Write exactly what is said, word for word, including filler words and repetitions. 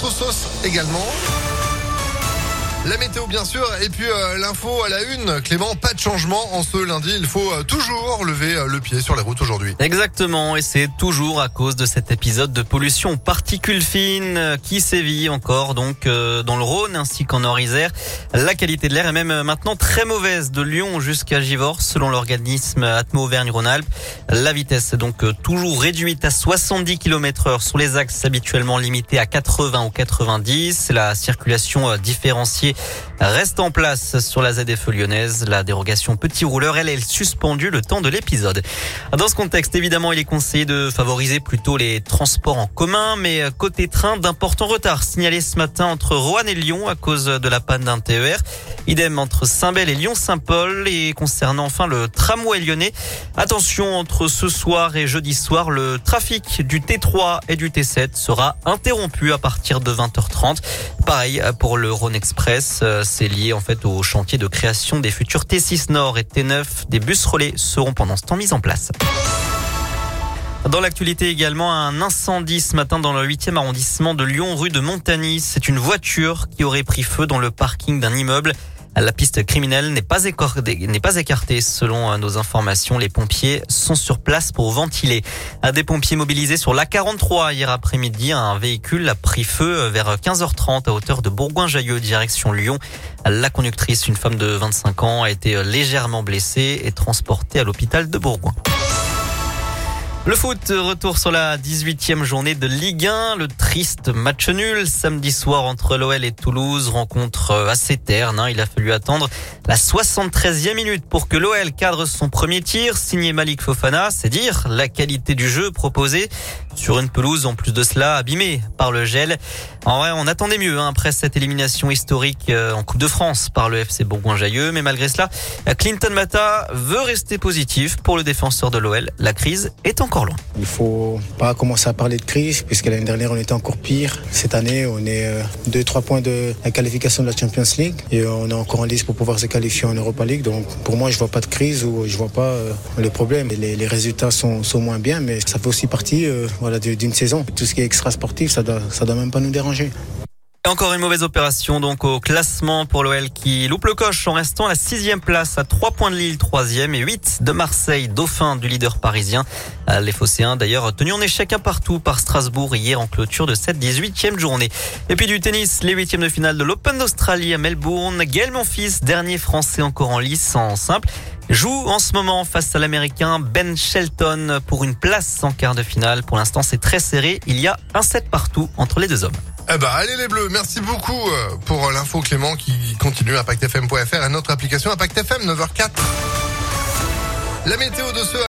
autre sauce également. La météo bien sûr, et puis euh, l'info à la une. Clément, pas de changement en ce lundi, il faut euh, toujours lever euh, le pied sur les routes aujourd'hui. Exactement, et c'est toujours à cause de cet épisode de pollution aux particules fines euh, qui sévit encore donc euh, dans le Rhône ainsi qu'en Nord-Isère. La qualité de l'air est même maintenant très mauvaise de Lyon jusqu'à Givors selon l'organisme Atmo Auvergne-Rhône-Alpes. La vitesse est donc euh, toujours réduite à soixante-dix kilomètres heure sur les axes habituellement limités à quatre-vingts ou quatre-vingt-dix. La circulation euh, différenciée reste en place sur la Z F E lyonnaise. La dérogation petit rouleur, elle, est suspendue le temps de l'épisode. Dans ce contexte, évidemment, il est conseillé de favoriser plutôt les transports en commun, mais côté train, d'importants retards signalés ce matin entre Roanne et Lyon à cause de la panne d'un T E R. Idem entre Saint-Bel et Lyon-Saint-Paul. Et concernant enfin le tramway lyonnais, attention, entre ce soir et jeudi soir, le trafic du T trois et du T sept sera interrompu à partir de vingt heures trente. Pareil pour le Rhône Express. C'est lié en fait au chantier de création des futurs T six Nord et T neuf. Des bus relais seront pendant ce temps mis en place. Dans l'actualité également, un incendie ce matin dans le huitième arrondissement de Lyon, rue de Montagny. C'est une voiture qui aurait pris feu dans le parking d'un immeuble. La piste criminelle n'est pas écartée, n'est pas écartée selon nos informations. Les pompiers sont sur place pour ventiler. Des pompiers mobilisés sur l'A quarante-trois hier après-midi. Un véhicule a pris feu vers quinze heures trente à hauteur de Bourgoin-Jallieu, direction Lyon. La conductrice, une femme de vingt-cinq ans, a été légèrement blessée et transportée à l'hôpital de Bourgoin. Le foot, retour sur la dix-huitième journée de Ligue un. Le triste match nul samedi soir entre l'O L et Toulouse. Rencontre assez terne. Hein. Il a fallu attendre la soixante-treizième minute pour que l'O L cadre son premier tir. Signé Malik Fofana. C'est dire la qualité du jeu proposé sur une pelouse en plus de cela abîmée par le gel. En vrai, on attendait mieux hein, après cette élimination historique en Coupe de France par le F C Bourgoin-Jallieu. Mais malgré cela, Clinton Mata veut rester positif pour le défenseur de l'O L. La crise est encore loin. Il faut pas commencer à parler de crise puisque l'année dernière on était encore pire. Cette année on est deux trois points de la qualification de la Champions League et on est encore en lice pour pouvoir se qualifier en Europa League. Donc pour moi je vois pas de crise ou je vois pas euh, le problème. Les, les résultats sont, sont moins bien mais ça fait aussi partie euh, voilà, d'une saison. Tout ce qui est extra sportif ça doit, ça doit même pas nous déranger. Encore une mauvaise opération donc au classement pour l'O L qui loupe le coche en restant à la sixième place à trois points de Lille, troisième et huit de Marseille, dauphin du leader parisien. Les Phocéens d'ailleurs tenus en échec un partout par Strasbourg hier en clôture de cette dix-huitième journée. Et puis du tennis, les huitièmes de finale de l'Open d'Australie à Melbourne. Gaël Monfils, dernier français encore en lice en simple, joue en ce moment face à l'américain Ben Shelton pour une place en quart de finale. Pour l'instant c'est très serré, il y a un set partout entre les deux hommes. Eh ben, allez les Bleus, merci beaucoup pour l'info Clément qui continue. Impact F M point F R et notre application Impact F M neuf heures zéro quatre. La météo de ce